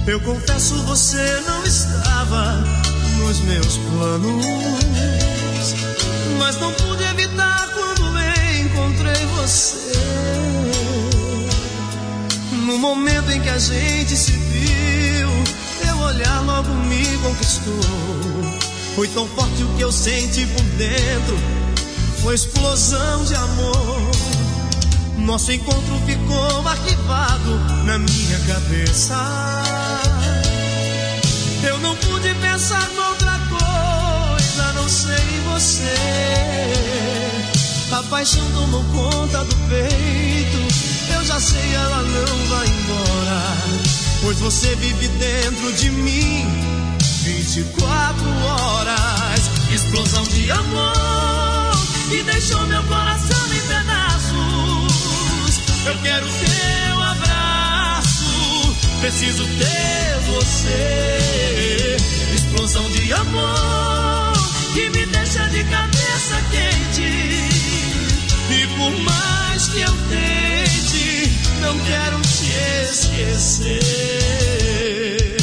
Eu confesso, você não estava nos meus planos, mas não pude evitar quando encontrei você. No momento em que a gente se viu, teu olhar logo me conquistou. Foi tão forte o que eu senti por dentro, foi explosão de amor. Nosso encontro ficou arquivado na minha cabeça. Eu não pude pensar noutra coisa a não ser em você. A paixão tomou conta do peito, eu já sei, ela não vai embora, pois você vive dentro de mim 24 horas. Explosão de amor que deixou meu coração em pedaços. Eu quero teu abraço, preciso ter você. Explosão de amor que me deixa de cabeça quente. E por mais que eu tente, não quero te esquecer.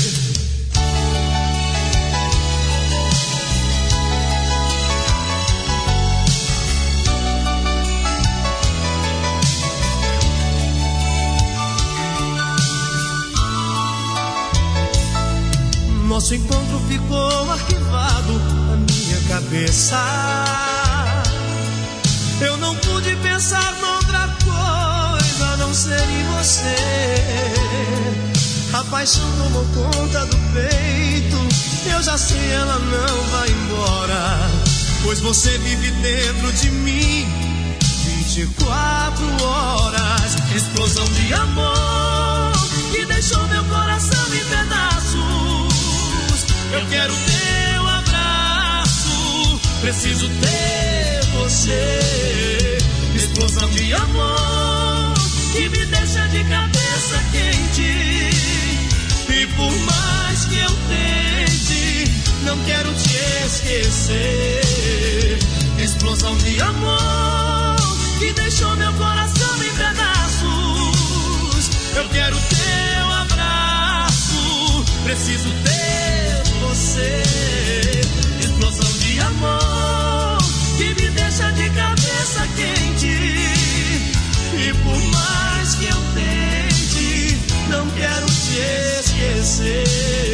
Nosso encontro ficou arquivado na minha cabeça. Eu não pude pensar noutra coisa a não ser em você. A paixão tomou conta do peito, eu já sei, ela não vai embora, pois você vive dentro de mim 24 horas. Explosão de amor que deixou meu coração em pedaços. Eu quero teu abraço, preciso ter você. Explosão de amor que me deixa de cabeça quente. E por mais que eu tente, não quero te esquecer. Explosão de amor que deixou meu coração em pedaços. Eu quero teu abraço, preciso ter você. Explosão de amor que me deixa de cabeça quente. E por mais que eu tente, não quero te esquecer.